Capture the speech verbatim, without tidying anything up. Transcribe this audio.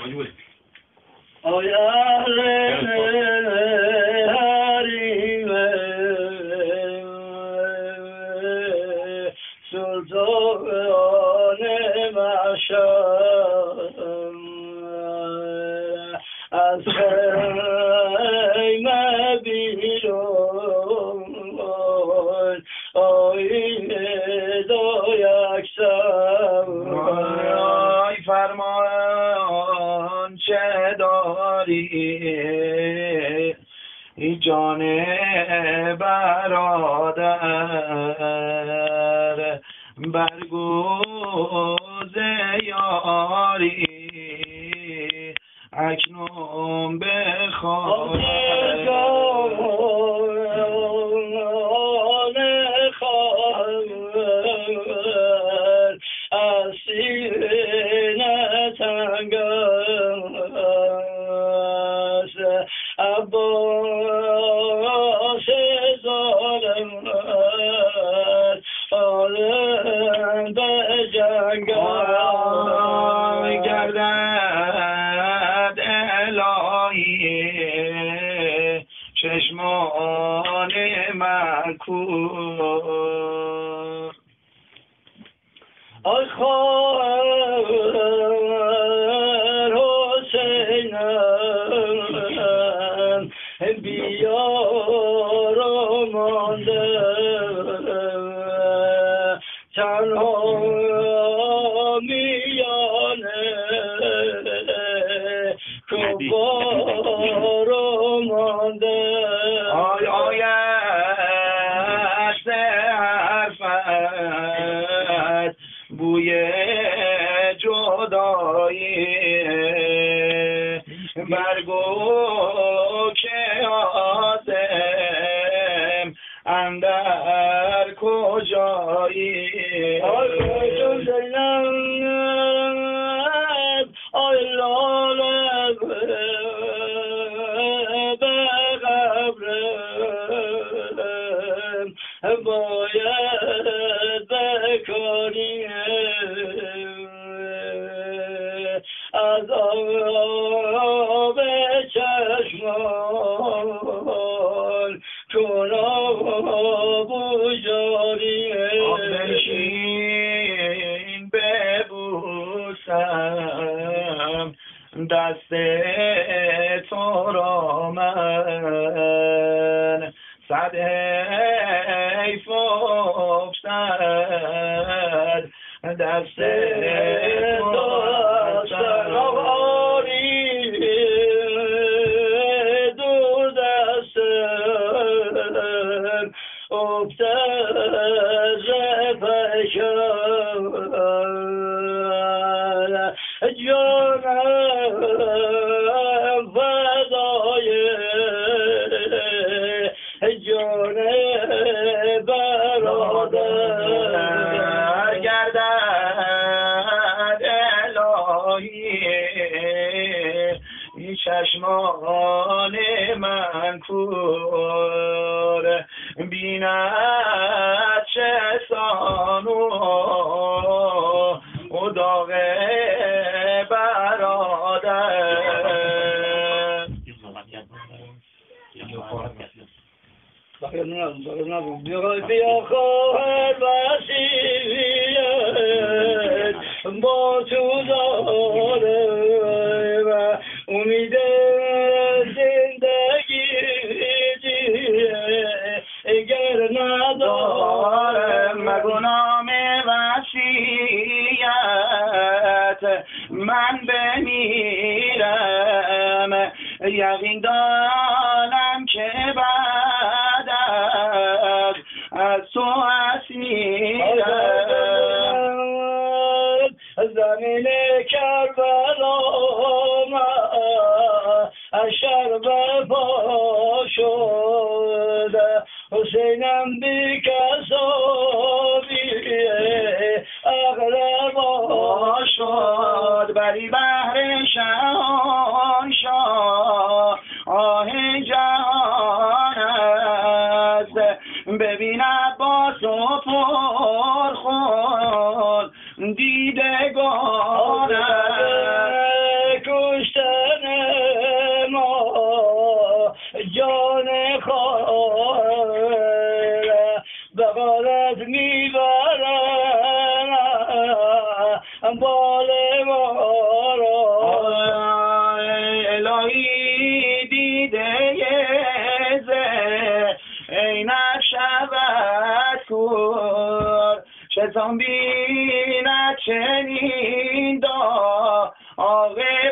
آی اهل حریم سلطان محشر از خیمه بیرون آیید و یکسر آی فرمان چه داری ای جان برادر برگوز یاری اکنون بخواه از سینه تنگ است عباس ظالم عالم به جنگ گردد الهی چشمان مکور آی خواهر حسینم بیار و مانده تنها میانه کفار و مانده آی آیت حرفت بوی جدایی برگو که آدم اندر کجایی آی زینب آی لاله به قبرم باید بکنی از آب چشمان کن آب جاری بنشین ببوسم دست تو را من صد حیف افتد دست تو آری دور دستم افتد فشان جانم فدای جان برادر گردد الهی این چشمان من کور بیند چه سانو و داغ برادر بیا خواهر وسیعت با تو داره و امید زندگی اگر ندارم مگو نام وصیت من بمیرم یقین دارم که بعد از از تو اسمیرم زمین کربلا اشر به پا شده حسینم بی کسابیه اغربا شد بری بهر شهان شاه آه جهان است ببین عباس و پر خود دیدگان یادت میبرم بال ما را الهی دیده عینت شود کور شیطان بیند چنین دا آقه